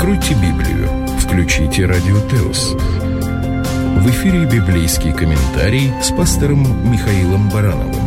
Откройте Библию, включите Радио Теос. В эфире библейский комментарий с пастором Михаилом Барановым.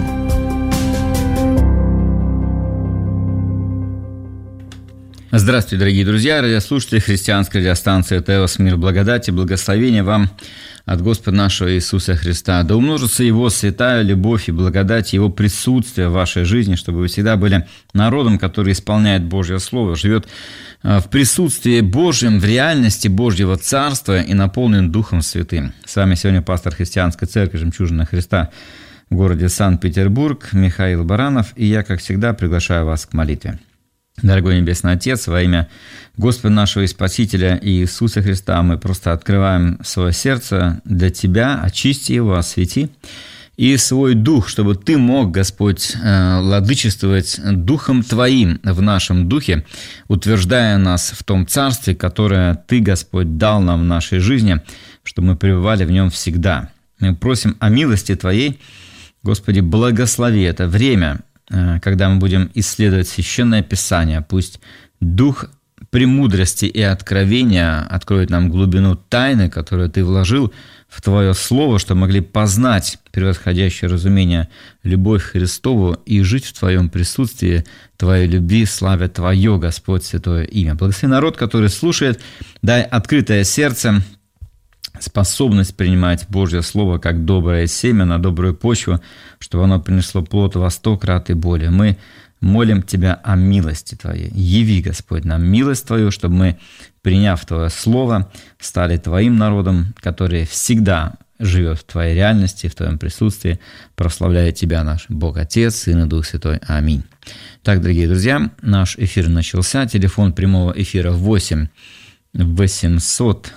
Здравствуйте, дорогие друзья, радиослушатели христианской радиостанции Теос. Мир, благодать и благословения вам от Господа нашего Иисуса Христа. Да умножится Его святая любовь и благодать, Его присутствие в вашей жизни, чтобы вы всегда были народом, который исполняет Божье Слово, живет в присутствии Божьем, в реальности Божьего Царства и наполнен Духом Святым. С вами сегодня пастор христианской церкви «Жемчужина Христа» в городе Санкт-Петербург Михаил Баранов, и я, как всегда, приглашаю вас к молитве. Дорогой Небесный Отец, во имя Господа нашего и Спасителя Иисуса Христа мы просто открываем свое сердце для Тебя, очисти его, освети, и свой дух, чтобы Ты мог, Господь, владычествовать Духом Твоим в нашем духе, утверждая нас в том царстве, которое Ты, Господь, дал нам в нашей жизни, чтобы мы пребывали в нем всегда. Мы просим о милости Твоей, Господи, благослови это время, когда мы будем исследовать Священное Писание. Пусть Дух премудрости и откровения откроет нам глубину тайны, которую Ты вложил в Твое Слово, чтобы могли познать превосходящее разумение любовь Христову и жить в Твоем присутствии, Твоей любви, славя Твое, Господь, святое имя. Благослови народ, который слушает, дай открытое сердце, способность принимать Божье Слово как доброе семя на добрую почву, чтобы оно принесло плод во 100 крат и более. Мы молим Тебя о милости Твоей. Яви, Господь, нам милость Твою, чтобы мы, приняв Твое Слово, стали Твоим народом, который всегда живет в Твоей реальности, в Твоем присутствии, прославляя Тебя, наш Бог Отец, Сын и Дух Святой. Аминь. Так, дорогие друзья, наш эфир начался. Телефон прямого эфира 8 800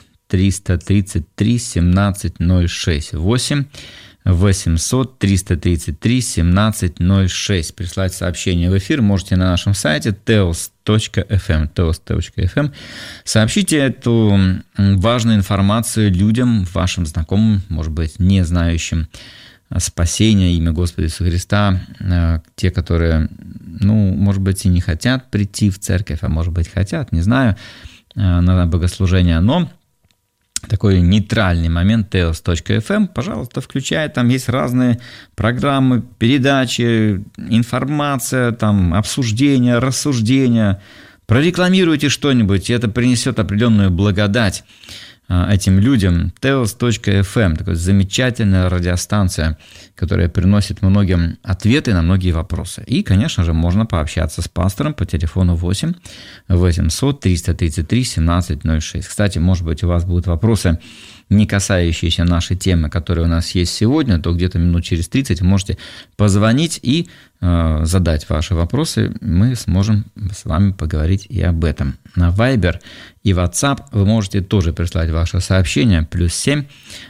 333 1706. 8 800 333 1706. Прислать сообщение в эфир можете на нашем сайте teos.fm. teos.fm. Сообщите эту важную информацию людям, вашим знакомым, может быть, не знающим спасения, имя Господа Иисуса Христа, те, которые, может быть, и не хотят прийти в церковь, а может быть, хотят, не знаю, на богослужение, но такой нейтральный момент teos.fm, пожалуйста, включай, там есть разные программы, передачи, информация, там обсуждения, рассуждения. Прорекламируйте что-нибудь, и это принесет определенную благодать этим людям. teos.fm, такая замечательная радиостанция, которая приносит многим ответы на многие вопросы. И, конечно же, можно пообщаться с пастором по телефону 8 800 333 1706. Кстати, может быть, у вас будут вопросы, не касающиеся нашей темы, которая у нас есть сегодня, то где-то минут через 30 вы можете позвонить и задать ваши вопросы. Мы сможем с вами поговорить и об этом. На Viber и WhatsApp вы можете тоже прислать ваше сообщение. +7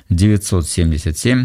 977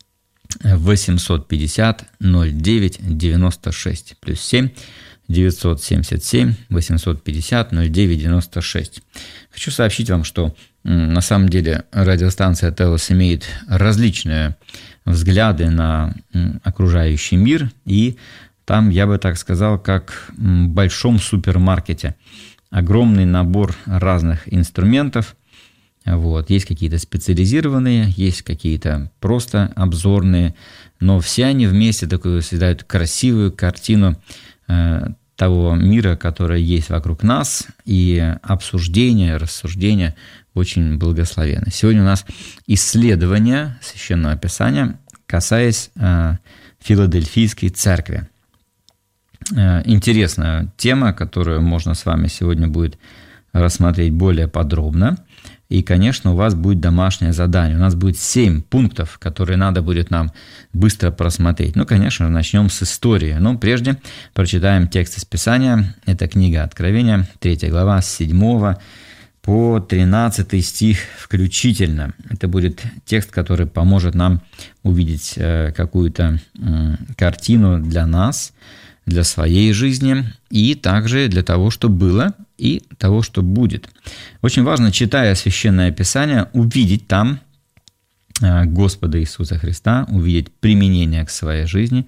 850 09 96. +7 977 850 09 96. Хочу сообщить вам, что на самом деле радиостанция Теос имеет различные взгляды на окружающий мир, и там, я бы так сказал, как в большом супермаркете. Огромный набор разных инструментов. Есть какие-то специализированные, есть какие-то просто обзорные, но все они вместе такую создают красивую картину того мира, который есть вокруг нас, и обсуждение, рассуждение очень благословенны. Сегодня у нас исследование Священного Писания, касаясь Филадельфийской церкви. Интересная тема, которую можно с вами сегодня будет рассмотреть более подробно. И, конечно, у вас будет домашнее задание. У нас будет 7 пунктов, которые надо будет нам быстро просмотреть. Конечно, начнем с истории. Но прежде прочитаем текст из Писания. Это книга Откровения, 3 глава, с 7 по 13 стих включительно. Это будет текст, который поможет нам увидеть какую-то картину для нас, для своей жизни и также для того, что было и того, что будет. Очень важно, читая Священное Писание, увидеть там Господа Иисуса Христа, увидеть применение к своей жизни,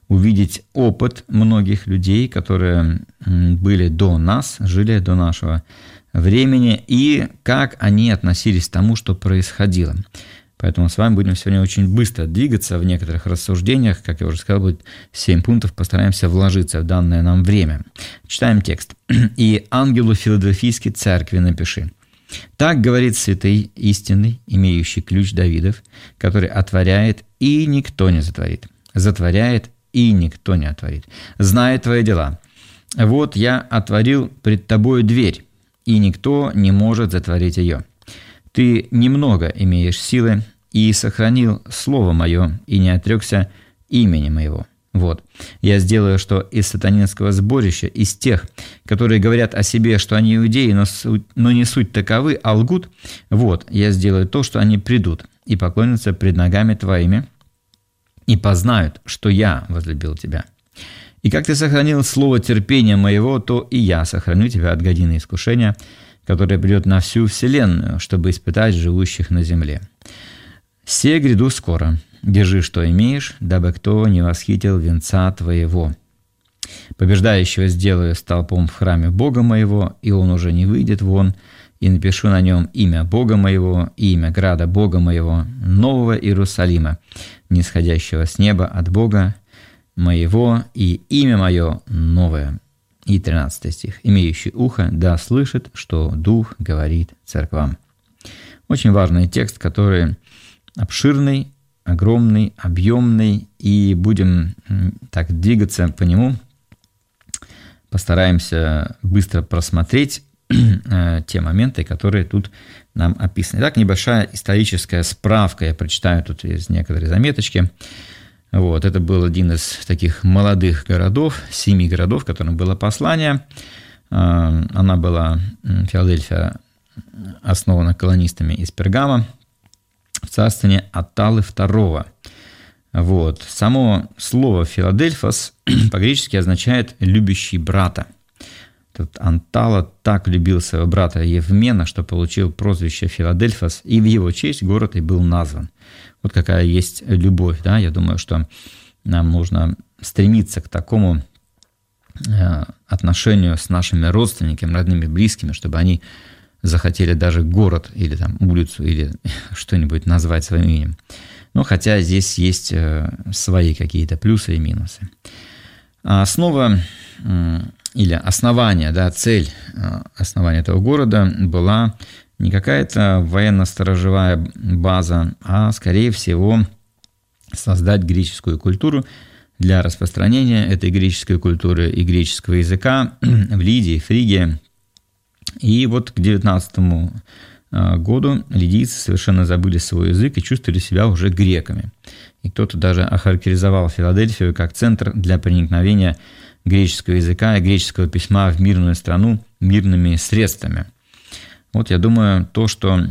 увидеть опыт многих людей, которые были до нас, жили до нашего времени, и как они относились к тому, что происходило. Поэтому с вами будем сегодня очень быстро двигаться в некоторых рассуждениях. Как я уже сказал, будет 7 пунктов, постараемся вложиться в данное нам время. Читаем текст. «И ангелу Филадельфийской церкви напиши. Так говорит святый истинный, имеющий ключ Давидов, который отворяет, и никто не затворит, затворяет, и никто не отворит, знает твои дела. Вот я отворил пред тобою дверь, и никто не может затворить ее. Ты немного имеешь силы, и сохранил слово мое, и не отрекся имени моего. Вот, я сделаю, что из сатанинского сборища, из тех, которые говорят о себе, что они иудеи, но не суть таковы, а лгут, вот, я сделаю то, что они придут и поклонятся пред ногами твоими, и познают, что я возлюбил тебя. И как ты сохранил слово терпения моего, то и я сохраню тебя от годины искушения, которое придет на всю вселенную, чтобы испытать живущих на земле. Се гряду скоро. Держи, что имеешь, дабы кто не восхитил венца твоего. Побеждающего сделаю столпом в храме Бога моего, и он уже не выйдет вон, и напишу на нем имя Бога моего и имя града Бога моего, нового Иерусалима, нисходящего с неба от Бога моего, и имя мое новое». И 13 стих. «Имеющий ухо, да слышит, что Дух говорит церквам». Очень важный текст, который обширный, огромный, объемный, и будем так двигаться по нему. Постараемся быстро просмотреть те моменты, которые тут нам описаны. Итак, небольшая историческая справка. Я прочитаю тут из некоторые заметочки. Вот, это был один из таких молодых городов, 7 городов, в котором было послание. Она была, Филадельфия, основана колонистами из Пергама в царствовании Атталы II. Вот. Само слово «Филадельфос» по-гречески означает «любящий брата». Этот Антала так любил своего брата Евмена, что получил прозвище Филадельфос, и в его честь город и был назван. Вот какая есть любовь. Да? Я думаю, что нам нужно стремиться к такому отношению с нашими родственниками, родными, близкими, чтобы они захотели даже город или там улицу или что-нибудь назвать своим именем. Но хотя здесь есть свои какие-то плюсы и минусы. Основа или основание, да, цель основания этого города была не какая-то военно-сторожевая база, а, скорее всего, создать греческую культуру для распространения этой греческой культуры и греческого языка в Лидии, Фригии. И вот к 19 году лидийцы совершенно забыли свой язык и чувствовали себя уже греками. И кто-то даже охарактеризовал Филадельфию как центр для проникновения греческого языка и греческого письма в мирную страну мирными средствами. Вот я думаю, то, что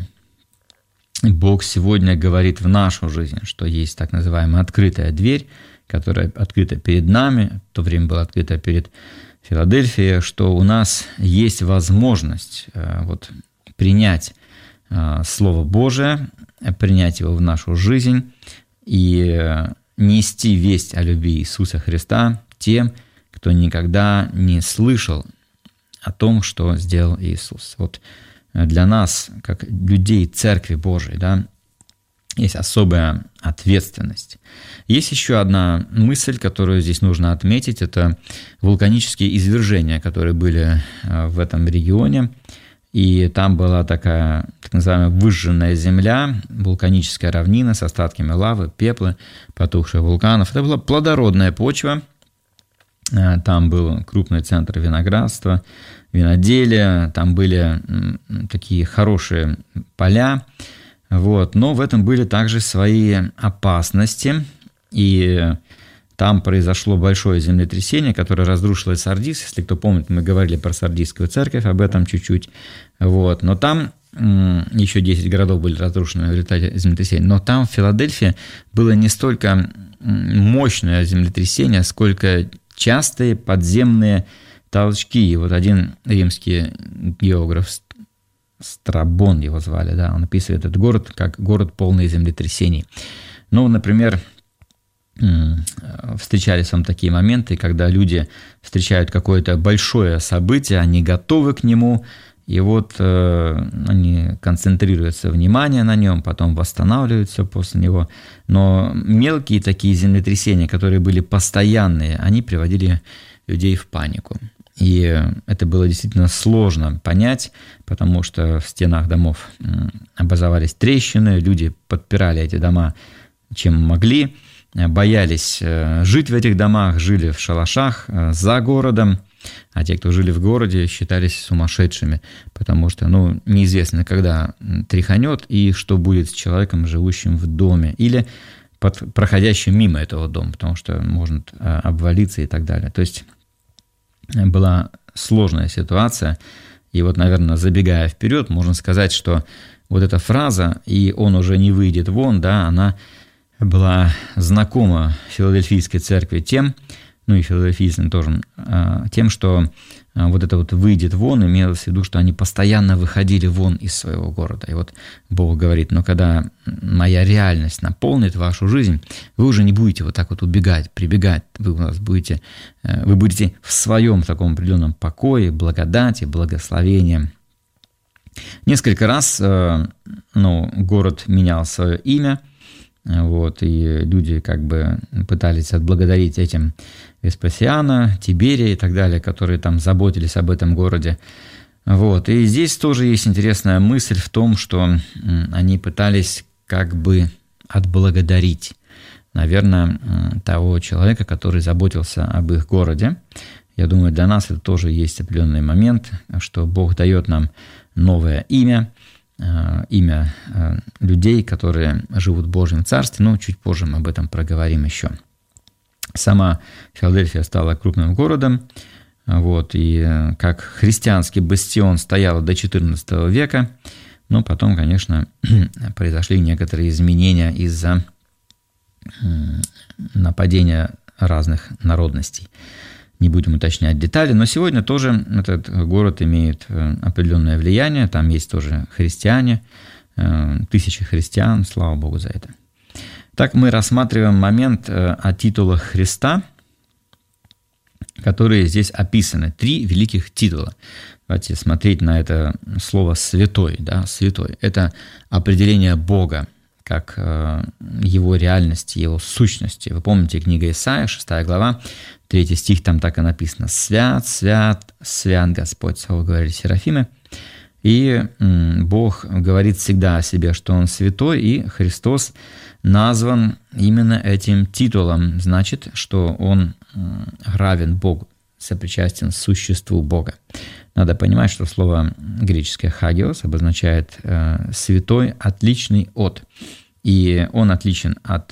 Бог сегодня говорит в нашу жизнь, что есть так называемая открытая дверь, которая открыта перед нами, в то время была открыта перед Филадельфией, что у нас есть возможность вот, принять Слово Божие, принять его в нашу жизнь и нести весть о любви Иисуса Христа тем, кто никогда не слышал о том, что сделал Иисус. Вот для нас, как людей Церкви Божией, да, есть особая ответственность. Есть еще одна мысль, которую здесь нужно отметить, это вулканические извержения, которые были в этом регионе. И там была такая так называемая выжженная земля, вулканическая равнина с остатками лавы, пепла, потухших вулканов. Это была плодородная почва. Там был крупный центр виноградства, виноделия, там были такие хорошие поля. Вот. Но в этом были также свои опасности. И там произошло большое землетрясение, которое разрушило Сардис. Если кто помнит, мы говорили про Сардийскую церковь, об этом чуть-чуть. Вот. Но там еще 10 городов были разрушены в результате землетрясения. Но там в Филадельфии было не столько мощное землетрясение, сколько частые подземные толчки. И вот один римский географ, Страбон его звали, да, он описывает этот город как город полный землетрясений. Ну, например, встречались вам такие моменты, когда люди встречают какое-то большое событие, они готовы к нему, и вот они концентрируются внимание на нем, потом восстанавливают все после него. Но мелкие такие землетрясения, которые были постоянные, они приводили людей в панику. И это было действительно сложно понять, потому что в стенах домов образовались трещины, люди подпирали эти дома чем могли, боялись жить в этих домах, жили в шалашах за городом, а те, кто жили в городе, считались сумасшедшими, потому что неизвестно, когда тряханет и что будет с человеком, живущим в доме, или проходящим мимо этого дома, потому что может обвалиться и так далее. То есть была сложная ситуация, и вот, наверное, забегая вперед, можно сказать, что вот эта фраза «и он уже не выйдет вон», да, она была знакома Филадельфийской церкви тем, и филадельфийцам тоже, тем, что вот это вот «выйдет вон» имелось в виду, что они постоянно выходили вон из своего города. И вот Бог говорит: но когда моя реальность наполнит вашу жизнь, вы уже не будете вот так вот убегать, прибегать, вы будете в своем таком определенном покое, благодати, благословении. Несколько раз город менял свое имя, и люди как бы пытались отблагодарить этим Веспасиана, Тиберия и так далее, которые там заботились об этом городе. И здесь тоже есть интересная мысль в том, что они пытались как бы отблагодарить, наверное, того человека, который заботился об их городе. Я думаю, для нас это тоже есть определенный момент, что Бог дает нам новое имя людей, которые живут в Божьем Царстве, но чуть позже мы об этом проговорим еще. Сама Филадельфия стала крупным городом, и как христианский бастион стояла до XIV века, но потом, конечно, произошли некоторые изменения из-за нападения разных народностей. Не будем уточнять детали, но сегодня тоже этот город имеет определенное влияние, там есть тоже христиане, тысячи христиан, слава Богу за это. Так мы рассматриваем момент о титулах Христа, которые здесь описаны. 3 великих титула. Давайте смотреть на это слово «святой». Да? «Святой» — это определение Бога, как Его реальности, Его сущности. Вы помните, книга Исаия, 6 глава, 3 стих, там так и написано: «Свят, свят, свят Господь», слово говорили серафимы. И Бог говорит всегда о себе, что Он святой, и Христос назван именно этим титулом. Значит, что Он равен Богу, сопричастен существу Бога. Надо понимать, что слово греческое «хагиос» обозначает «святой, отличный от». И Он отличен от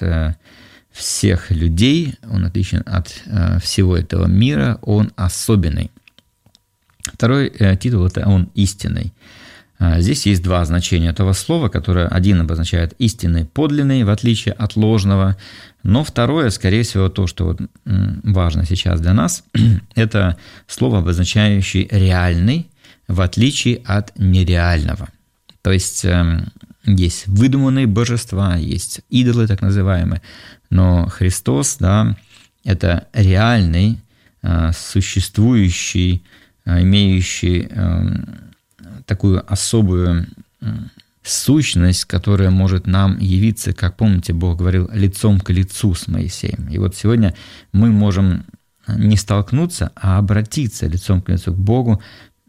всех людей, Он отличен от всего этого мира, Он особенный. Второй титул – это Он истинный. Здесь есть 2 значения этого слова, которое один обозначает истинный, подлинный, в отличие от ложного, но второе, скорее всего, то, что важно сейчас для нас, это слово, обозначающее реальный, в отличие от нереального. То есть есть выдуманные божества, есть идолы так называемые, но Христос, да, это реальный, существующий, имеющий такую особую сущность, которая может нам явиться, как помните, Бог говорил, лицом к лицу с Моисеем. И вот сегодня мы можем не столкнуться, а обратиться лицом к лицу к Богу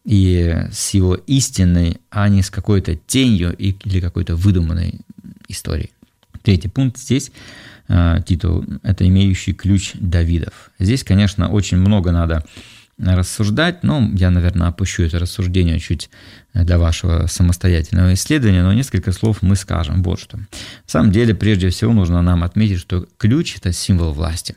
и с Его истиной, а не с какой-то тенью или какой-то выдуманной историей. 3 пункт здесь, титул, это «имеющий ключ Давидов». Здесь, конечно, очень много надо рассуждать, но я, наверное, опущу это рассуждение чуть для вашего самостоятельного исследования, но несколько слов мы скажем. Вот что. На самом деле, прежде всего, нужно нам отметить, что ключ – это символ власти.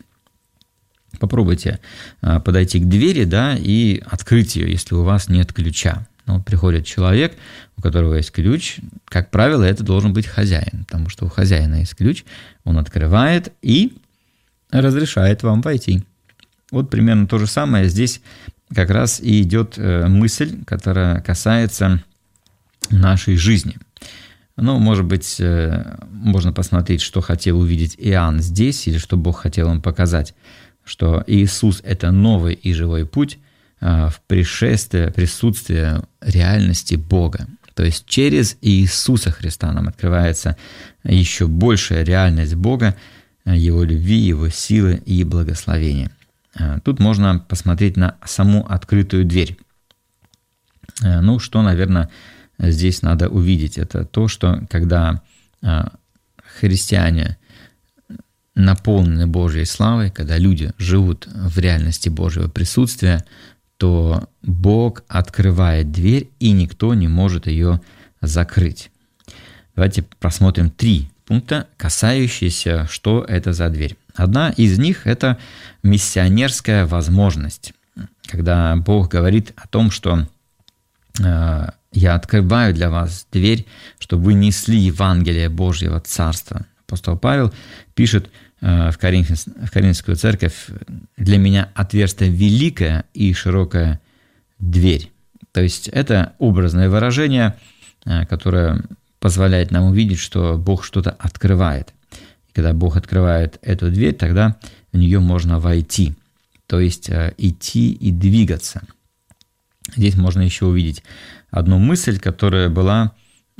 Попробуйте подойти к двери, да, и открыть ее, если у вас нет ключа. Но приходит человек, у которого есть ключ, как правило, это должен быть хозяин, потому что у хозяина есть ключ, он открывает и разрешает вам войти. Вот примерно то же самое здесь как раз и идет мысль, которая касается нашей жизни. Может быть, можно посмотреть, что хотел увидеть Иоанн здесь, или что Бог хотел им показать, что Иисус – это новый и живой путь в присутствие реальности Бога. То есть через Иисуса Христа нам открывается еще большая реальность Бога, Его любви, Его силы и благословения. Тут можно посмотреть на саму открытую дверь. Что, наверное, здесь надо увидеть, это то, что когда христиане наполнены Божьей славой, когда люди живут в реальности Божьего присутствия, то Бог открывает дверь, и никто не может ее закрыть. Давайте просмотрим 3 пункта, касающиеся, что это за дверь. Одна из них – это миссионерская возможность, когда Бог говорит о том, что «Я открываю для вас дверь, чтобы вы несли Евангелие Божьего Царства». Апостол Павел пишет в Коринфянскую церковь: «Для меня отверстие великая и широкая дверь». То есть это образное выражение, которое позволяет нам увидеть, что Бог что-то открывает. И когда Бог открывает эту дверь, тогда в нее можно войти, то есть идти и двигаться. Здесь можно еще увидеть одну мысль, которая была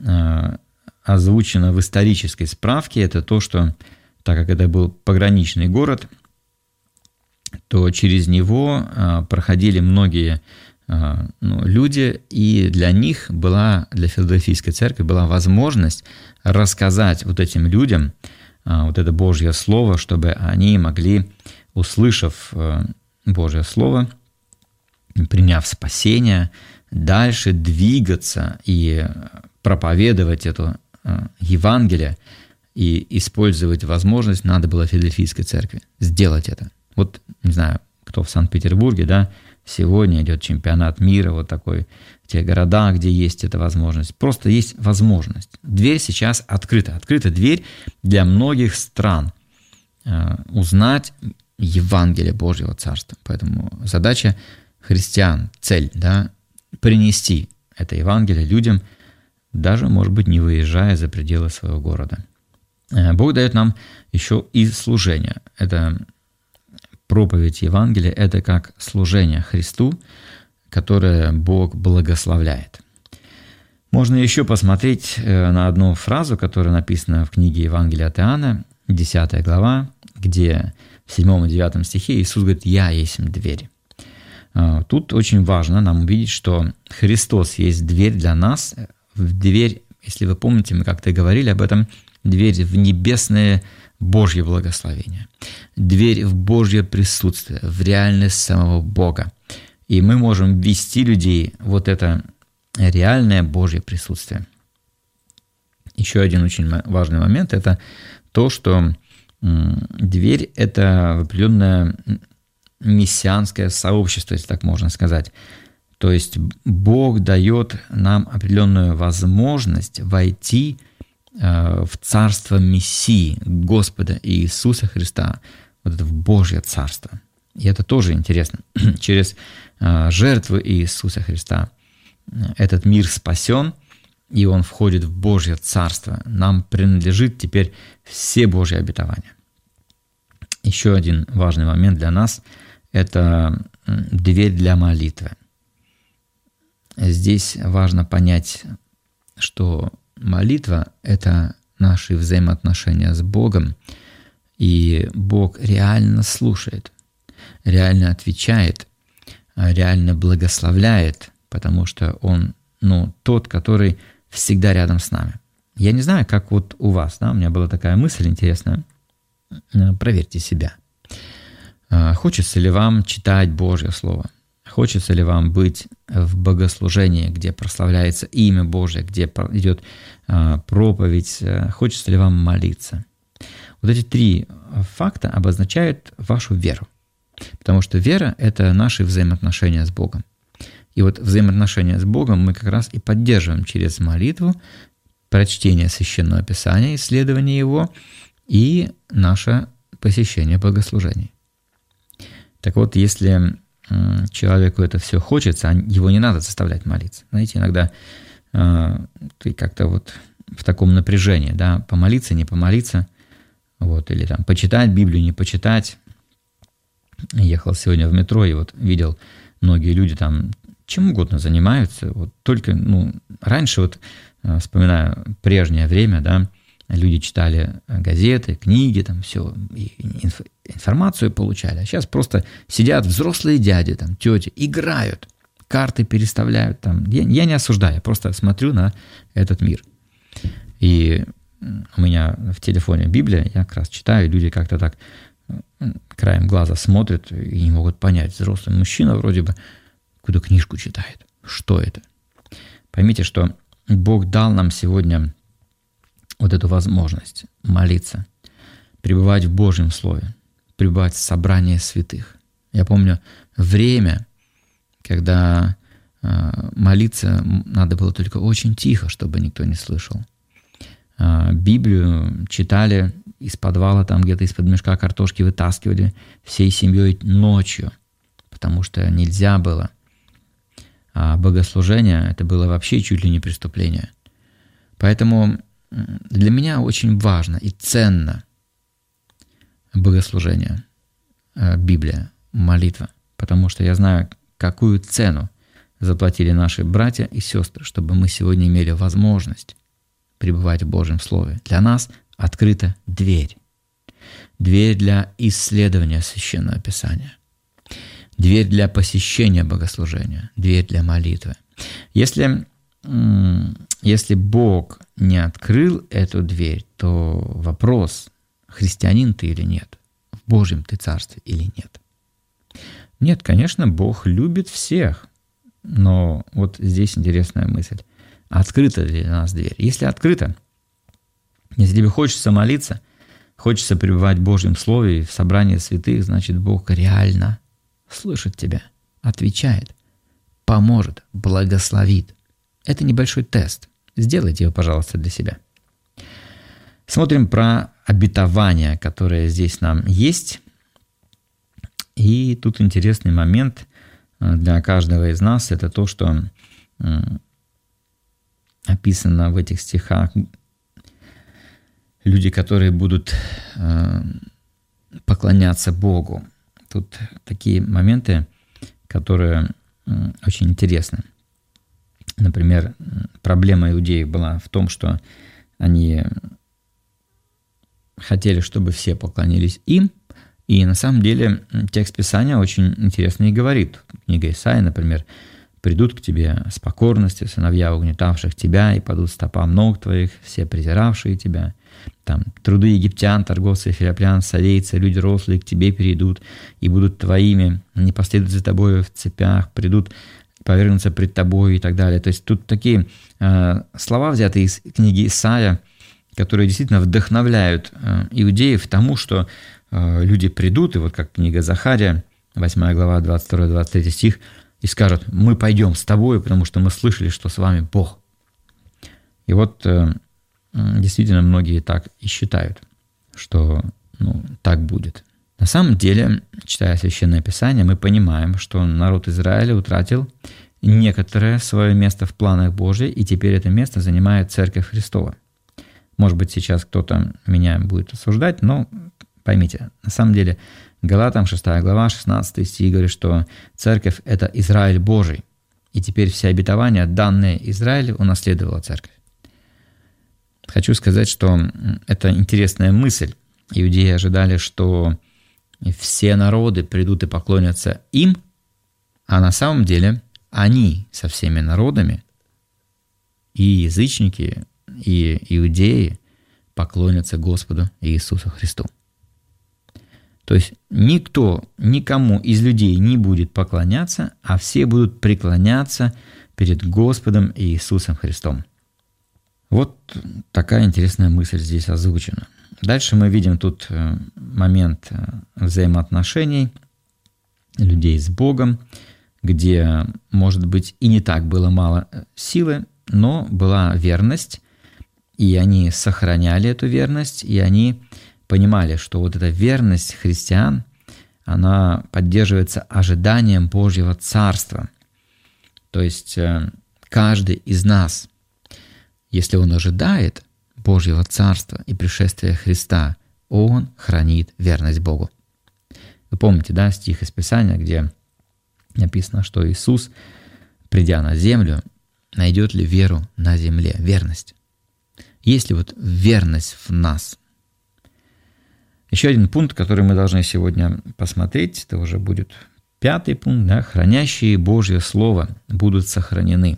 озвучена в исторической справке. Это то, что так как это был пограничный город, то через него проходили многие люди, и для них для Филадельфийской церкви была возможность рассказать вот этим людям вот это Божье Слово, чтобы они могли, услышав Божье Слово, приняв спасение, дальше двигаться и проповедовать это Евангелие и использовать возможность. Надо было Филадельфийской церкви сделать это. Вот, не знаю, кто в Санкт-Петербурге, сегодня идет чемпионат мира, вот такой, в тех городах, где есть эта возможность. Просто есть возможность. Дверь сейчас открыта. Открыта дверь для многих стран узнать Евангелие Божьего Царства. Поэтому задача христиан, цель, принести это Евангелие людям, даже, может быть, не выезжая за пределы своего города. Бог дает нам еще и служение. Это проповедь Евангелия, это как служение Христу, которое Бог благословляет. Можно еще посмотреть на одну фразу, которая написана в книге Евангелия от Иоанна, 10 глава, где в 7 и 9 стихе Иисус говорит: «Я есть дверь». Тут очень важно нам увидеть, что Христос есть дверь для нас. Дверь, если вы помните, мы как-то говорили об этом, дверь в небесное Божье благословение, дверь в Божье присутствие, в реальность самого Бога. И мы можем ввести людей вот это реальное Божье присутствие. Еще один очень важный момент – это то, что дверь – это определенное мессианское сообщество, если так можно сказать. То есть Бог дает нам определенную возможность войти в царство Мессии, Господа Иисуса Христа, вот это в Божье царство. И это тоже интересно. Через жертву Иисуса Христа этот мир спасен, и он входит в Божье царство. Нам принадлежит теперь все Божьи обетования. Еще один важный момент для нас – это дверь для молитвы. Здесь важно понять, что молитва – это наши взаимоотношения с Богом, и Бог реально слушает, реально отвечает, реально благословляет, потому что Он тот, который всегда рядом с нами. Я не знаю, как вот у вас, у меня была такая мысль интересная. Проверьте себя. Хочется ли вам читать Божье Слово? Хочется ли вам быть в богослужении, где прославляется имя Божье, где идет проповедь? Хочется ли вам молиться? Вот эти 3 факта обозначают вашу веру. Потому что вера – это наши взаимоотношения с Богом. И вот взаимоотношения с Богом мы как раз и поддерживаем через молитву, прочтение Священного Писания, исследование его и наше посещение богослужений. Так вот, если человеку это все хочется, его не надо заставлять молиться. Знаете, иногда ты как-то в таком напряжении, да, помолиться, не помолиться, вот, или там почитать Библию, не почитать. Ехал сегодня в метро и вот видел, многие люди там чем угодно занимаются, вот только, раньше вот, вспоминаю прежнее время, да, люди читали газеты, книги, там все, информацию получали, а сейчас просто сидят взрослые дяди, там, тети, играют, карты переставляют, там. Я не осуждаю, я просто смотрю на этот мир. И у меня в телефоне Библия, я как раз читаю, люди как-то так краем глаза смотрят и не могут понять, взрослый мужчина вроде бы какую-то книжку читает. Что это? Поймите, что Бог дал нам сегодня вот эту возможность молиться, пребывать в Божьем Слове, пребывать в собрании святых. Я помню время, когда молиться надо было только очень тихо, чтобы никто не слышал. Библию читали из подвала, там где-то из-под мешка картошки вытаскивали всей семьей ночью, потому что нельзя было. А богослужение — это было вообще чуть ли не преступление. Поэтому для меня очень важно и ценно богослужение, Библия, молитва, потому что я знаю, какую цену заплатили наши братья и сестры, чтобы мы сегодня имели возможность пребывать в Божьем Слове. Для нас открыта дверь. Дверь для исследования Священного Писания. Дверь для посещения богослужения. Дверь для молитвы. Если Бог не открыл эту дверь, то вопрос, христианин ты или нет, в Божьем ты царстве или нет. Нет, конечно, Бог любит всех, но вот здесь интересная мысль. Открыта ли для нас дверь? Если открыта, если тебе хочется молиться, хочется пребывать в Божьем Слове и в собрании святых, значит, Бог реально слышит тебя, отвечает, поможет, благословит. Это небольшой тест. Сделайте его, пожалуйста, для себя. Смотрим про обетование, которое здесь нам есть. И тут интересный момент для каждого из нас. Это то, что описано в этих стихах. Люди, которые будут поклоняться Богу. Тут такие моменты, которые очень интересны. Например, проблема иудеев была в том, что они хотели, чтобы все поклонились им, и на самом деле текст Писания очень интересно и говорит. Книга Исаии, например, «Придут к тебе с покорностью сыновья угнетавших тебя, и падут стопам ног твоих, все презиравшие тебя». Там труды египтян, торговцы, филипплян, савейцы, люди рослые к тебе перейдут и будут твоими, не последуют за тобою в цепях, придут повергнуться пред тобой и так далее. То есть тут такие слова, взятые из книги Исаия, которые действительно вдохновляют иудеев тому, что люди придут, и вот как книга Захария, 8 глава, 22-23 стих, и скажут: мы пойдем с тобой, потому что мы слышали, что с вами Бог. И вот действительно многие так и считают, что так будет. На самом деле, читая Священное Писание, мы понимаем, что народ Израиля утратил некоторое свое место в планах Божьих, и теперь это место занимает Церковь Христова. Может быть, сейчас кто-то меня будет осуждать, но поймите, на самом деле Галатам 6 глава, 16 стих говорит, что Церковь — это Израиль Божий, и теперь все обетования, данные Израилю, унаследовала Церковь. Хочу сказать, что это интересная мысль. Иудеи ожидали, что все народы придут и поклонятся им, а на самом деле они со всеми народами, и язычники, и иудеи, поклонятся Господу Иисусу Христу. То есть никто, никому из людей не будет поклоняться, а все будут преклоняться перед Господом Иисусом Христом. Вот такая интересная мысль здесь озвучена. Дальше мы видим тут момент взаимоотношений людей с Богом, где, может быть, и не так было мало силы, но была верность, и они сохраняли эту верность, и они понимали, что вот эта верность христиан, она поддерживается ожиданием Божьего Царства. То есть каждый из нас, Если он ожидает Божьего Царства и пришествия Христа, он хранит верность Богу. Вы помните, да, стих из Писания, где написано, что Иисус, придя на землю, найдет ли веру на земле, верность. Есть ли вот верность в нас? Еще один пункт, который мы должны сегодня посмотреть, это уже будет 5-й пункт, да, хранящие Божье Слово будут сохранены.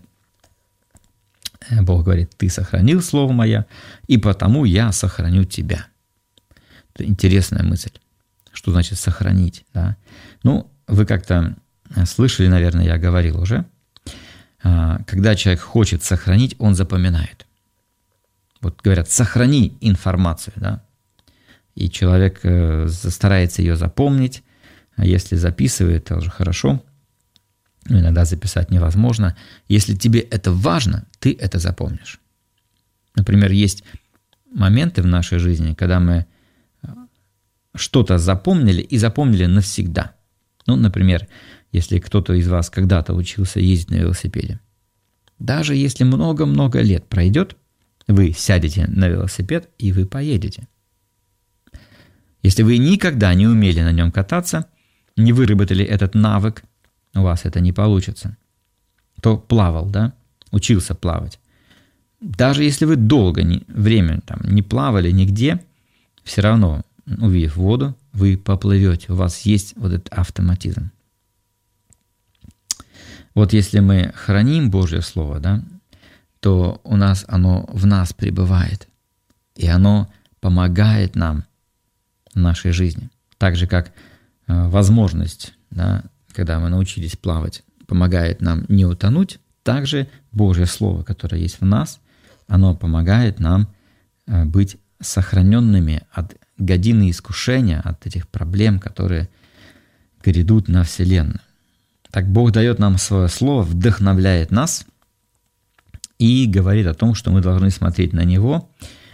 Бог говорит: «Ты сохранил Слово Мое, и потому я сохраню тебя». Это интересная мысль. Что значит сохранить? Да? Вы как-то слышали, наверное, я говорил уже, когда человек хочет сохранить, он запоминает. Вот говорят: сохрани информацию, да? И человек старается ее запомнить, а если записывает, это уже хорошо. Иногда записать невозможно. Если тебе это важно, ты это запомнишь. Например, есть моменты в нашей жизни, когда мы что-то запомнили и запомнили навсегда. Например, если кто-то из вас когда-то учился ездить на велосипеде. Даже если много-много лет пройдет, вы сядете на велосипед и вы поедете. Если вы никогда не умели на нем кататься, не выработали этот навык, у вас это не получится. Кто плавал, да? Учился плавать. Даже если вы долгое время не плавали нигде, все равно, увидев воду, вы поплывете. У вас есть вот этот автоматизм. Вот если мы храним Божье Слово, да, то у нас оно в нас пребывает. И оно помогает нам в нашей жизни. Так же, как возможность, да, когда мы научились плавать, помогает нам не утонуть, также Божье Слово, которое есть в нас, оно помогает нам быть сохраненными от годины искушения, от этих проблем, которые грядут на Вселенную. Так Бог дает нам Свое Слово, вдохновляет нас и говорит о том, что мы должны смотреть на Него,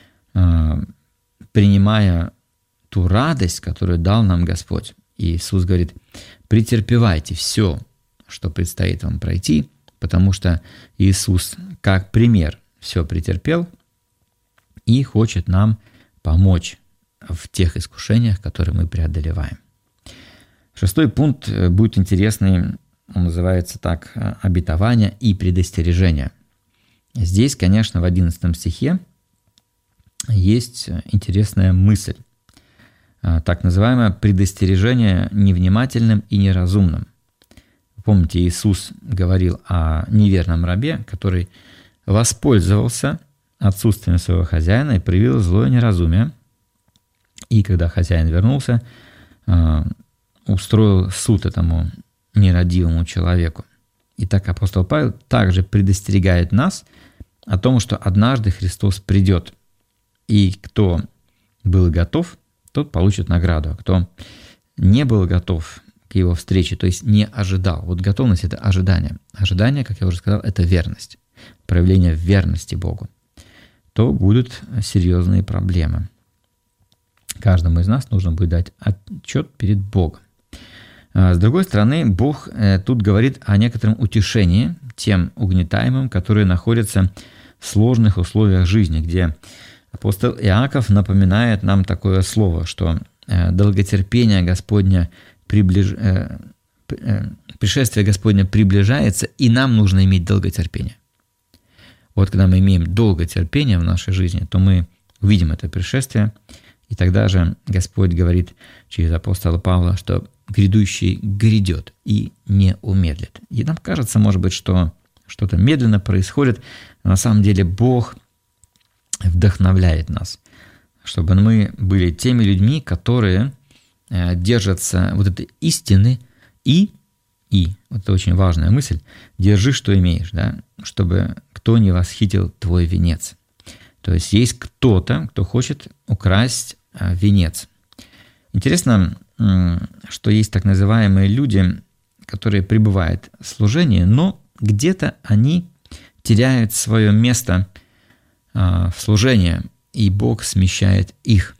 принимая ту радость, которую дал нам Господь. И Иисус говорит: претерпевайте все, что предстоит вам пройти, потому что Иисус, как пример, все претерпел и хочет нам помочь в тех искушениях, которые мы преодолеваем. 6-й пункт будет интересный, он называется так: обетование и предостережение. Здесь, конечно, в 11 стихе есть интересная мысль, так называемое предостережение невнимательным и неразумным. Помните, Иисус говорил о неверном рабе, который воспользовался отсутствием своего хозяина и проявил злое неразумие. И когда хозяин вернулся, устроил суд этому нерадивому человеку. И так апостол Павел также предостерегает нас о том, что однажды Христос придет, и кто был готов, тот получит награду, а кто не был готов к его встрече, то есть не ожидал. Вот готовность — это ожидание. Ожидание, как я уже сказал, это верность, проявление верности Богу. То будут серьезные проблемы. Каждому из нас нужно будет дать отчет перед Богом. С другой стороны, Бог тут говорит о некотором утешении тем угнетаемым, которые находятся в сложных условиях жизни, где апостол Иаков напоминает нам такое слово, что долготерпение Господне пришествие Господне приближается, и нам нужно иметь долготерпение. Вот когда мы имеем долготерпение в нашей жизни, то мы увидим это пришествие, и тогда же Господь говорит через апостола Павла, что грядущий грядет и не умедлит. И нам кажется, может быть, что что-то медленно происходит, но на самом деле Бог вдохновляет нас, чтобы мы были теми людьми, которые держатся вот этой истины и вот это очень важная мысль, держи, что имеешь, да, чтобы кто не восхитил твой венец. То есть есть кто-то, кто хочет украсть венец. Интересно, что есть так называемые люди, которые пребывают в служении, но где-то они теряют свое место в служении, и Бог смещает их.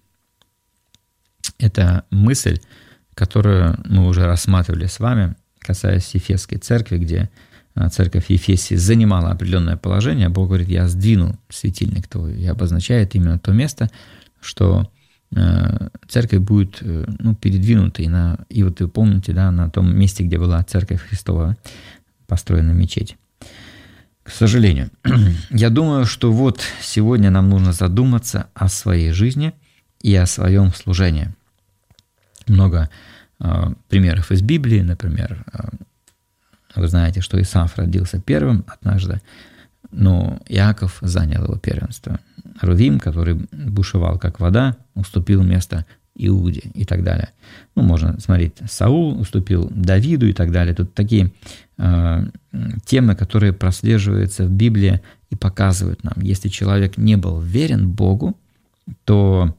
Это мысль, которую мы уже рассматривали с вами, касаясь Ефесской церкви, где церковь Ефесии занимала определенное положение, Бог говорит: я сдвинул светильник твой, и обозначает именно то место, что церковь будет передвинутой. И вот вы помните, да, на том месте, где была церковь Христова, построена мечеть. К сожалению, я думаю, что вот сегодня нам нужно задуматься о своей жизни и о своем служении. Много примеров из Библии, например, вы знаете, что Исав родился первым однажды, но Иаков занял его первенство. Рувим, который бушевал как вода, уступил место Иуде и так далее. Можно смотреть, Саул уступил Давиду и так далее. Тут такие темы, которые прослеживаются в Библии и показывают нам, если человек не был верен Богу, то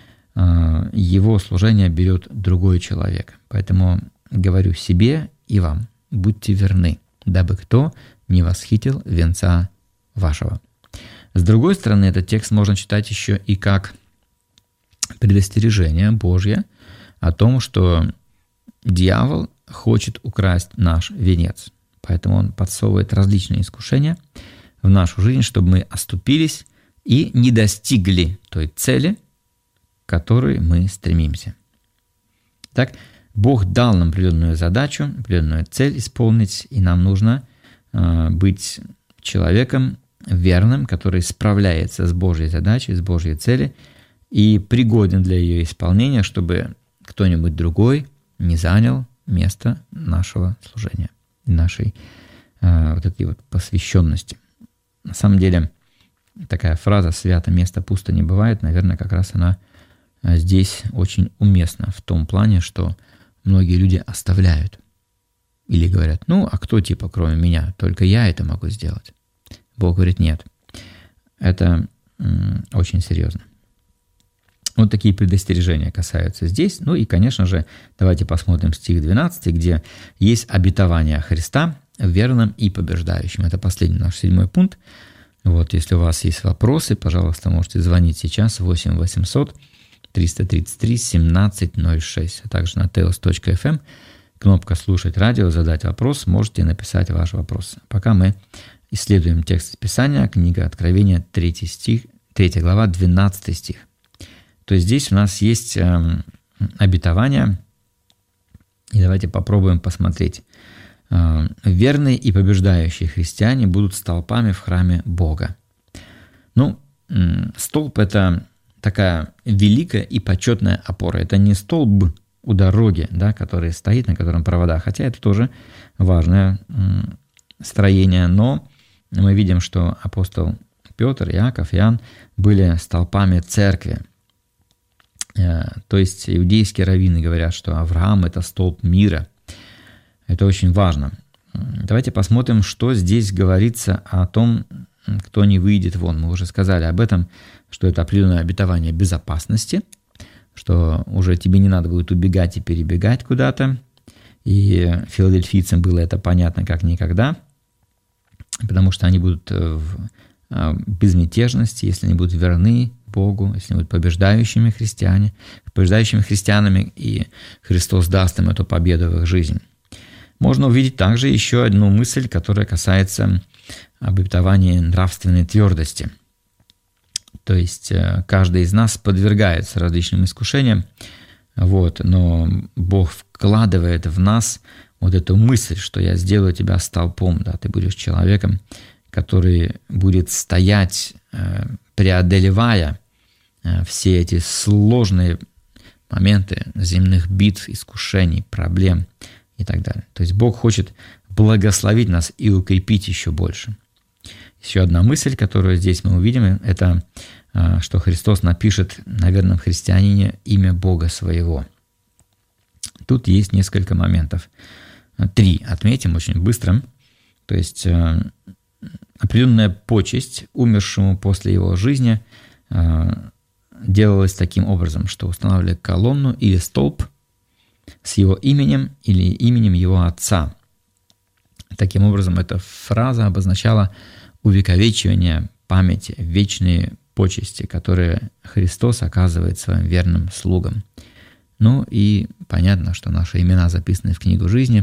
его служение берет другой человек. Поэтому говорю себе и вам: будьте верны, дабы кто не восхитил венца вашего. С другой стороны, этот текст можно читать еще и как предостережение Божье о том, что дьявол хочет украсть наш венец. Поэтому он подсовывает различные искушения в нашу жизнь, чтобы мы оступились и не достигли той цели, к которой мы стремимся. Так, Бог дал нам определенную задачу, определенную цель исполнить, и нам нужно быть человеком верным, который справляется с Божьей задачей, с Божьей целью и пригоден для ее исполнения, чтобы кто-нибудь другой не занял место нашего служения, нашей вот этой вот посвященности. На самом деле, такая фраза «свято место пусто не бывает», наверное, как раз она здесь очень уместна в том плане, что многие люди оставляют или говорят: а кто кроме меня, только я это могу сделать. Бог говорит: нет, это очень серьезно. Вот такие предостережения касаются здесь. И, конечно же, давайте посмотрим стих 12, где есть обетование Христа верным и побеждающим. Это последний наш 7 пункт. Вот, если у вас есть вопросы, пожалуйста, можете звонить сейчас 8 800 333 1706, а также на teos.fm, кнопка «Слушать радио», задать вопрос, можете написать ваш вопрос. Пока мы исследуем текст Писания, книга Откровения, 3 глава, 12 стих. То есть здесь у нас есть обетование, и давайте попробуем посмотреть. Верные и побеждающие христиане будут столпами в храме Бога. Столб — это такая великая и почетная опора. Это не столб у дороги, да, который стоит, на котором провода, хотя это тоже важное строение, но мы видим, что апостол Петр, Иаков, Иоанн были столпами церкви. То есть иудейские раввины говорят, что Авраам — это столб мира. Это очень важно. Давайте посмотрим, что здесь говорится о том, кто не выйдет вон. Мы уже сказали об этом, что это определенное обетование безопасности, что уже тебе не надо будет убегать и перебегать куда-то. И филадельфийцам было это понятно как никогда, потому что они будут в безмятежности, если они будут верны Богу, если они будут побеждающими христианами, и Христос даст им эту победу в их жизнь. Можно увидеть также еще одну мысль, которая касается обетования нравственной твердости. То есть каждый из нас подвергается различным искушениям, но Бог вкладывает в нас вот эту мысль, что я сделаю тебя столпом, да, ты будешь человеком, который будет стоять, преодолевая все эти сложные моменты земных битв, искушений, проблем и так далее. То есть Бог хочет благословить нас и укрепить еще больше. Еще одна мысль, которую здесь мы увидим, это что Христос напишет на верном христианине имя Бога своего. Тут есть несколько моментов. 3 отметим очень быстро. То есть определенная почесть умершему после его жизни делалась таким образом, что устанавливали колонну или столб с его именем или именем его отца. Таким образом, эта фраза обозначала увековечивание памяти, вечные почести, которые Христос оказывает своим верным слугам. И понятно, что наши имена записаны в книгу жизни,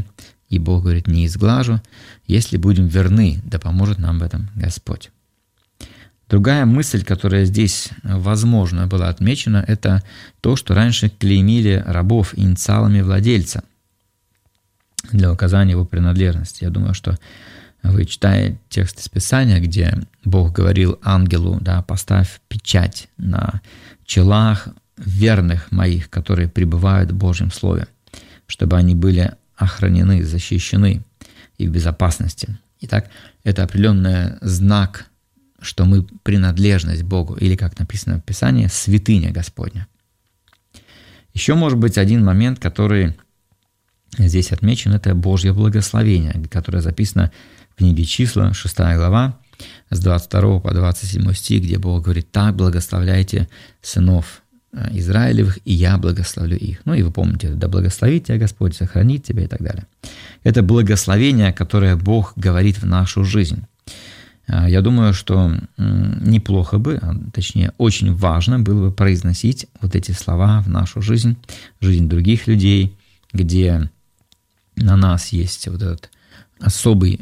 И Бог говорит: не изглажу, если будем верны, да поможет нам в этом Господь. Другая мысль, которая здесь, возможно, была отмечена, это то, что раньше клеймили рабов инициалами владельца для указания его принадлежности. Я думаю, что вы читаете текст из Писания, где Бог говорил ангелу: да, поставь печать на челах верных моих, которые пребывают в Божьем Слове, чтобы они были охранены, защищены и в безопасности. Итак, это определенный знак, что мы принадлежность Богу, или, как написано в Писании, святыня Господня. Еще может быть один момент, который здесь отмечен, это Божье благословение, которое записано в книге Числа, 6 глава, с 22 по 27 стих, где Бог говорит: «Так благословляйте сынов Израилевых, и я благословлю их». Ну и вы помните: «Да благословит тебя Господь, сохранит тебя» и так далее. Это благословение, которое Бог говорит в нашу жизнь. Я думаю, что неплохо бы, точнее, очень важно было бы произносить вот эти слова в нашу жизнь других людей, где на нас есть вот этот особый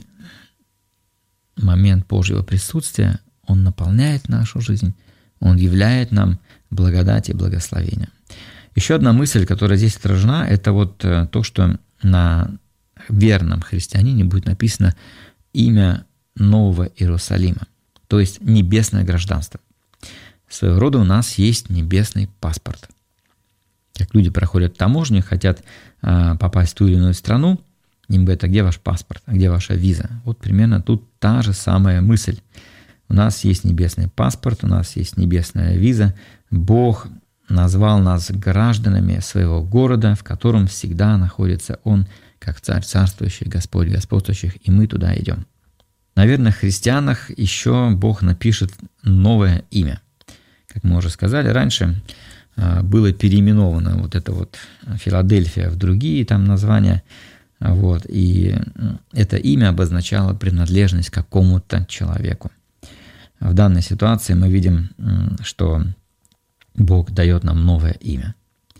момент Божьего присутствия. Он наполняет нашу жизнь, Он являет нам благодать и благословение. Еще одна мысль, которая здесь отражена, это вот то, что на верном христианине будет написано имя Нового Иерусалима, то есть небесное гражданство. Своего рода у нас есть небесный паспорт. Как люди проходят таможню, хотят попасть в ту или иную страну, им говорят: а где ваш паспорт, а где ваша виза? Вот примерно тут та же самая мысль. У нас есть небесный паспорт, у нас есть небесная виза. Бог назвал нас гражданами своего города, в котором всегда находится Он, как Царь царствующий, Господь господствующих, и мы туда идем. Наверное, в христианах еще Бог напишет новое имя. Как мы уже сказали, раньше было переименовано вот это вот Филадельфия в другие там названия. Вот, и это имя обозначало принадлежность к какому-то человеку. В данной ситуации мы видим, что Бог дает нам новое имя.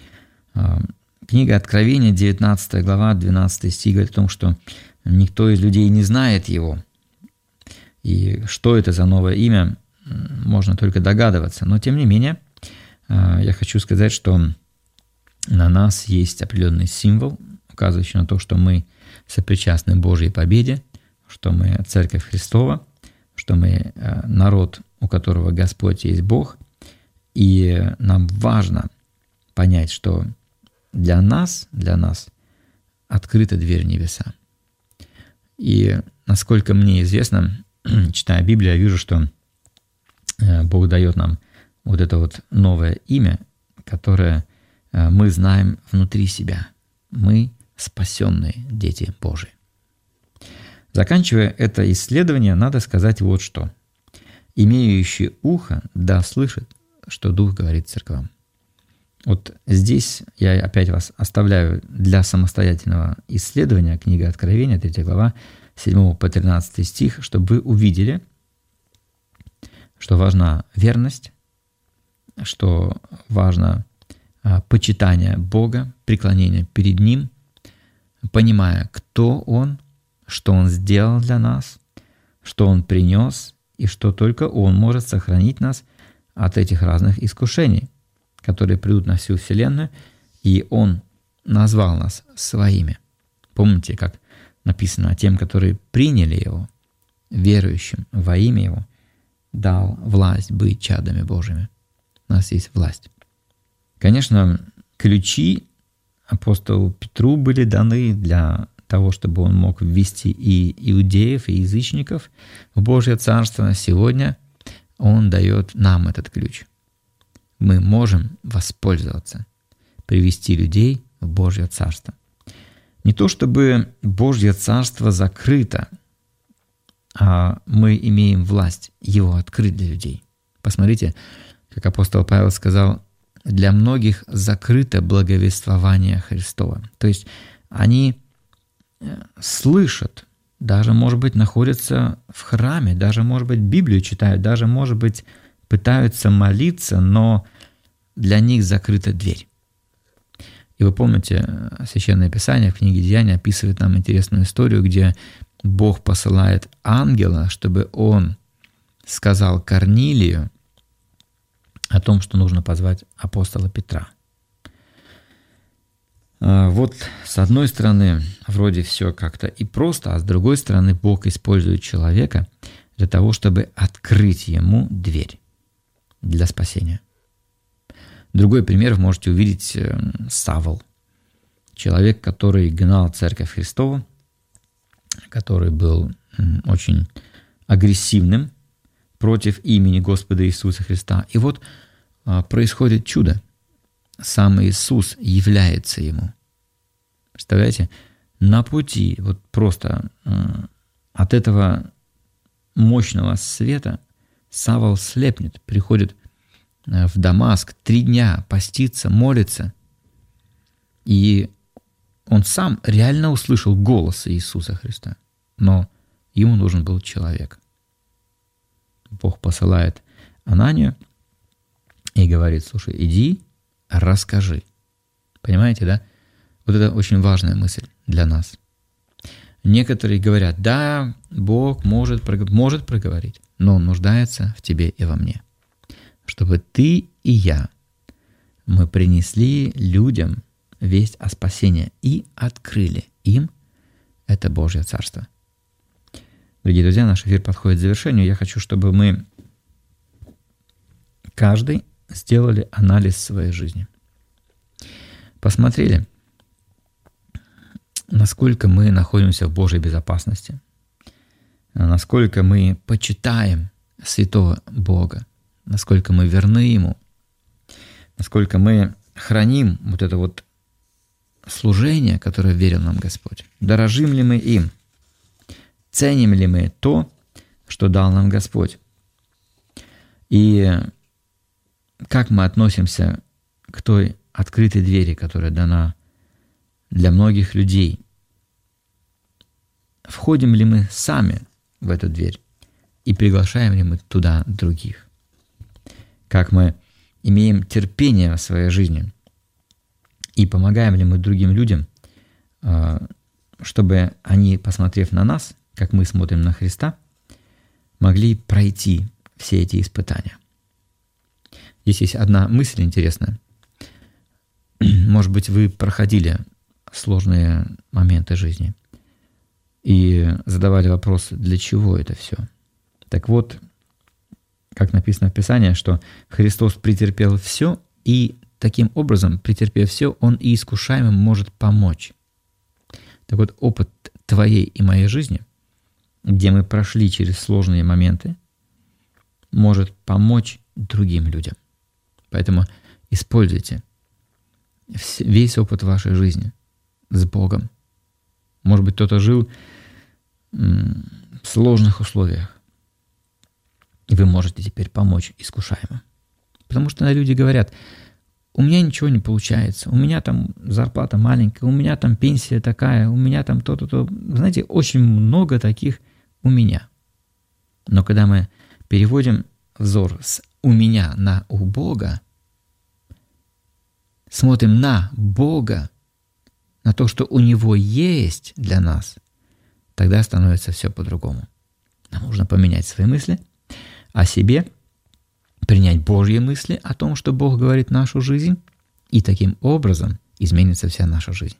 Книга Откровения, 19 глава, 12 стих говорит о том, что никто из людей не знает его. И что это за новое имя, можно только догадываться. Но тем не менее, я хочу сказать, что на нас есть определенный символ, указывающий на то, что мы сопричастны Божьей победе, что мы Церковь Христова, что мы народ, у которого Господь есть Бог. И нам важно понять, что для нас открыта дверь небеса. И насколько мне известно, читая Библию, я вижу, что Бог дает нам вот это вот новое имя, которое мы знаем внутри себя. Мы спасенные дети Божии. Заканчивая это исследование, надо сказать вот что. «Имеющий ухо, да слышит, что Дух говорит церквам». Вот здесь я опять вас оставляю для самостоятельного исследования книга Откровения, 3 глава, 7 по 13 стих, чтобы вы увидели, что важна верность, что важно почитание Бога, преклонение перед Ним, понимая, кто Он, что Он сделал для нас, что Он принес, и что только Он может сохранить нас от этих разных искушений, которые придут на всю Вселенную, и Он назвал нас своими. Помните, как написано: тем, которые приняли Его, верующим во имя Его, дал власть быть чадами Божьими. У нас есть власть. Конечно, ключи апостолу Петру были даны для того, чтобы он мог ввести и иудеев, и язычников в Божье Царство. Сегодня Он дает нам этот ключ. Мы можем воспользоваться, привести людей в Божье Царство. Не то чтобы Божье Царство закрыто, а мы имеем власть его открыть для людей. Посмотрите, как апостол Павел сказал: для многих закрыто благовествование Христова. То есть они слышат, даже, может быть, находятся в храме, даже, может быть, Библию читают, даже, может быть, пытаются молиться, но для них закрыта дверь. И вы помните, Священное Писание в книге Деяния описывает нам интересную историю, где Бог посылает ангела, чтобы он сказал Корнилию о том, что нужно позвать апостола Петра. Вот с одной стороны, вроде все как-то и просто, а с другой стороны, Бог использует человека для того, чтобы открыть ему дверь для спасения. Другой пример вы можете увидеть Савл. Человек, который гнал Церковь Христову, который был очень агрессивным против имени Господа Иисуса Христа. И вот происходит чудо. Сам Иисус является ему. Представляете? На пути, вот просто от этого мощного света Савл слепнет, приходит в Дамаск, 3 дня постится, молится. И он сам реально услышал голос Иисуса Христа. Но ему нужен был человек. Бог посылает Ананию и говорит: слушай, иди, расскажи. Понимаете, да? Вот это очень важная мысль для нас. Некоторые говорят: да, Бог может проговорить, но Он нуждается в тебе и во мне. Чтобы ты и я, мы принесли людям весть о спасении и открыли им это Божье Царство. Дорогие друзья, наш эфир подходит к завершению. Я хочу, чтобы мы каждый сделали анализ своей жизни. Посмотрели, насколько мы находимся в Божьей безопасности, насколько мы почитаем святого Бога, насколько мы верны Ему, насколько мы храним вот это вот служение, которое верил нам Господь. Дорожим ли мы им? Ценим ли мы то, что дал нам Господь? И как мы относимся к той открытой двери, которая дана для многих людей? Входим ли мы сами в эту дверь и приглашаем ли мы туда других? Как мы имеем терпение в своей жизни и помогаем ли мы другим людям, чтобы они, посмотрев на нас, как мы смотрим на Христа, могли пройти все эти испытания. Здесь есть одна мысль интересная. Может быть, вы проходили сложные моменты жизни и задавали вопрос, для чего это все? Так вот, как написано в Писании, что Христос претерпел все, и таким образом, претерпев все, Он и искушаемым может помочь. Так вот, опыт твоей и моей жизни, где мы прошли через сложные моменты, может помочь другим людям. Поэтому используйте весь опыт вашей жизни с Богом. Может быть, кто-то жил в сложных условиях, и вы можете теперь помочь искушаемым. Потому что люди говорят: у меня ничего не получается, у меня там зарплата маленькая, у меня там пенсия такая, у меня там то-то. Знаете, очень много таких «у меня». Но когда мы переводим взор с «у меня» на «у Бога», смотрим на Бога, на то, что у Него есть для нас, тогда становится все по-другому. Нам нужно поменять свои мысли о себе, принять Божьи мысли о том, что Бог говорит в нашу жизнь, и таким образом изменится вся наша жизнь.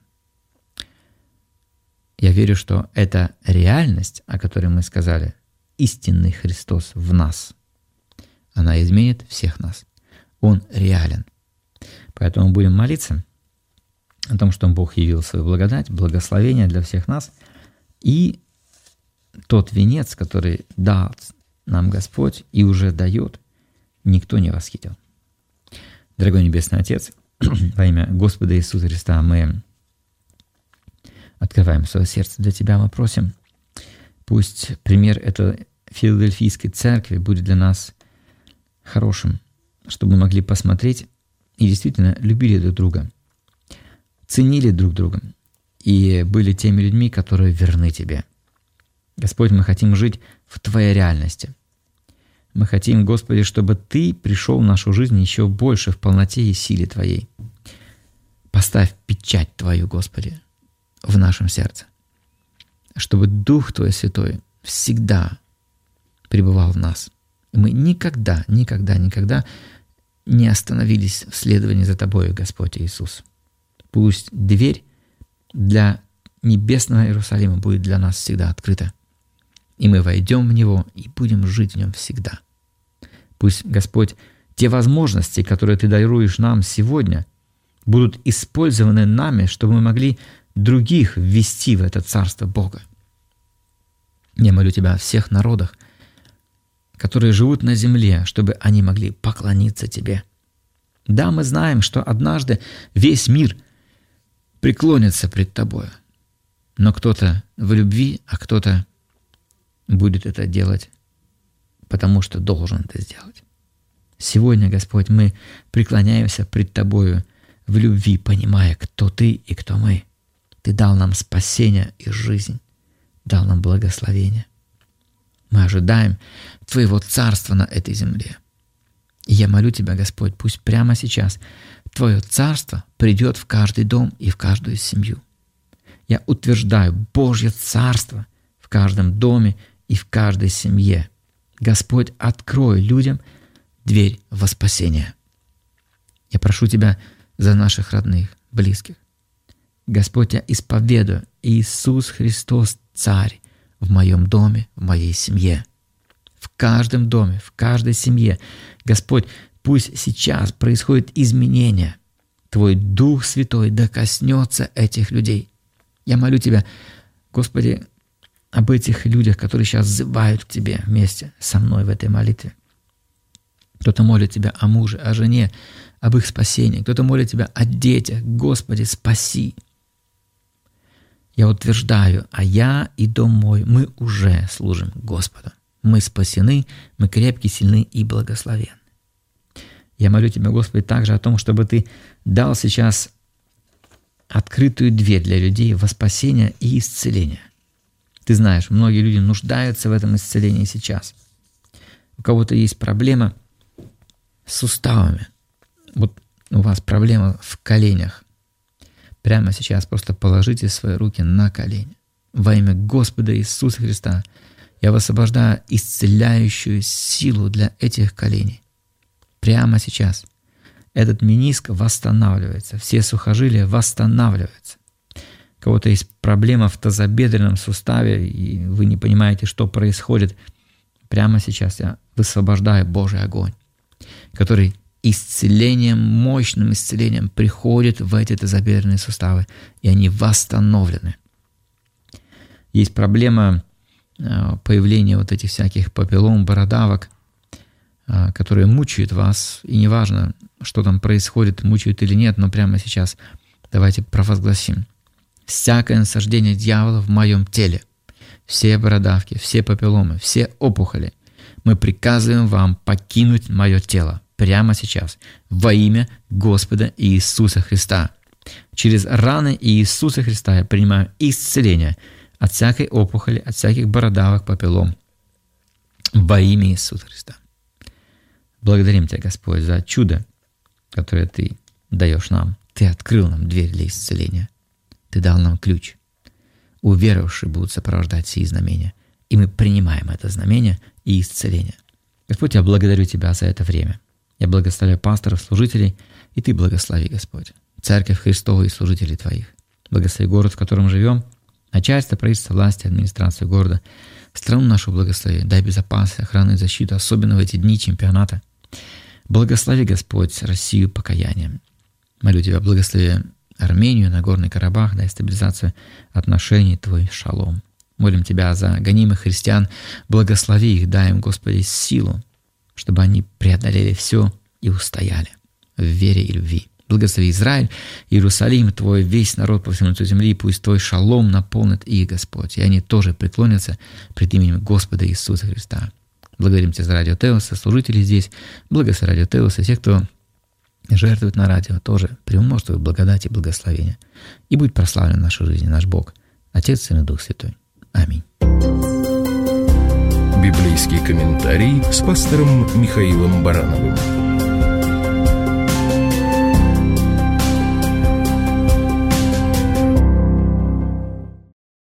Я верю, что эта реальность, о которой мы сказали, истинный Христос в нас, она изменит всех нас. Он реален. Поэтому будем молиться о том, что Бог явил свою благодать, благословение для всех нас, и тот венец, который дал нам Господь и уже дает, никто не восхитил. Дорогой Небесный Отец, во имя Господа Иисуса Христа мы открываем свое сердце для Тебя, мы просим, пусть пример этой Филадельфийской церкви будет для нас хорошим, чтобы мы могли посмотреть и действительно любили друг друга, ценили друг друга и были теми людьми, которые верны Тебе. Господь, мы хотим жить в Твоей реальности. Мы хотим, Господи, чтобы Ты пришел в нашу жизнь еще больше в полноте и силе Твоей. Поставь печать Твою, Господи, в нашем сердце, чтобы Дух Твой Святой всегда пребывал в нас. И мы никогда не остановились в следовании за Тобою, Господь Иисус. Пусть дверь для небесного Иерусалима будет для нас всегда открыта, и мы войдем в него и будем жить в нем всегда. Пусть, Господь, те возможности, которые Ты даруешь нам сегодня, будут использованы нами, чтобы мы могли других ввести в это Царство Бога. Я молю Тебя о всех народах, которые живут на земле, чтобы они могли поклониться Тебе. Да, мы знаем, что однажды весь мир преклонится пред Тобою, но кто-то в любви, а кто-то будет это делать, потому что должен это сделать. Сегодня, Господь, мы преклоняемся пред Тобою в любви, понимая, кто Ты и кто мы. Ты дал нам спасение и жизнь, дал нам благословение. Мы ожидаем Твоего Царства на этой земле. И я молю Тебя, Господь, пусть прямо сейчас Твое Царство придет в каждый дом и в каждую семью. Я утверждаю Божье Царство в каждом доме и в каждой семье. Господь, открой людям дверь во спасение. Я прошу Тебя за наших родных, близких. Господь, я исповедую: Иисус Христос Царь в моем доме, в моей семье. В каждом доме, в каждой семье. Господь, пусть сейчас происходит изменение. Твой Дух Святой да коснется этих людей. Я молю Тебя, Господи, об этих людях, которые сейчас взывают к Тебе вместе со мной в этой молитве. Кто-то молит Тебя о муже, о жене, об их спасении. Кто-то молит Тебя о детях. Господи, спаси. Я утверждаю, а я и дом мой, мы уже служим Господу. Мы спасены, мы крепки, сильны и благословенны. Я молю Тебя, Господи, также о том, чтобы Ты дал сейчас открытую дверь для людей во спасение и исцеление. Ты знаешь, многие люди нуждаются в этом исцелении сейчас. У кого-то есть проблема с суставами. Вот у вас проблема в коленях. Прямо сейчас просто положите свои руки на колени. Во имя Господа Иисуса Христа я высвобождаю исцеляющую силу для этих коленей. Прямо сейчас этот мениск восстанавливается, все сухожилия восстанавливаются. У кого-то есть проблема в тазобедренном суставе, и вы не понимаете, что происходит. Прямо сейчас я высвобождаю Божий огонь, который исцелением, мощным исцелением приходит в эти тазобедренные суставы, и они восстановлены. Есть проблема появления вот этих всяких папиллом, бородавок, которые мучают вас, и неважно, что там происходит, мучают или нет, но прямо сейчас давайте провозгласим: всякое насаждение дьявола в моем теле, все бородавки, все папилломы, все опухоли, мы приказываем вам покинуть мое тело прямо сейчас во имя Господа Иисуса Христа. Через раны Иисуса Христа я принимаю исцеление от всякой опухоли, от всяких бородавок, папиллом во имя Иисуса Христа. Благодарим Тебя, Господь, за чудо, которое Ты даешь нам. Ты открыл нам дверь для исцеления. Ты дал нам ключ. Уверовавшие будут сопровождать сии знамения. И мы принимаем это знамение и исцеление. Господь, я благодарю Тебя за это время. Я благословляю пасторов, служителей, и Ты благослови, Господь, Церковь Христову и служителей Твоих. Благослови город, в котором живем, начальство, правительство, власти, администрацию города, страну нашу благослови. Дай безопасность, охрану и защиту, особенно в эти дни чемпионата. Благослови, Господь, Россию покаянием. Молю Тебя, благослови Армению, Нагорный Карабах, дай стабилизацию отношений, Твой шалом. Молим Тебя за гонимых христиан, благослови их, дай им, Господи, силу, чтобы они преодолели все и устояли в вере и любви. Благослови Израиль, Иерусалим, Твой весь народ по всему лицу земли, пусть Твой шалом наполнит их, Господь, и они тоже преклонятся пред именем Господа Иисуса Христа. Благодарим Тебя за радио Теос, служителей здесь, благослови радио Теос, и всех, кто жертвует на радио, тоже приумножь Твою благодать и благословение. И будь прославлен в нашей жизни наш Бог, Отец, Сын и Дух Святой. Аминь. Библейский комментарий с пастором Михаилом Барановым.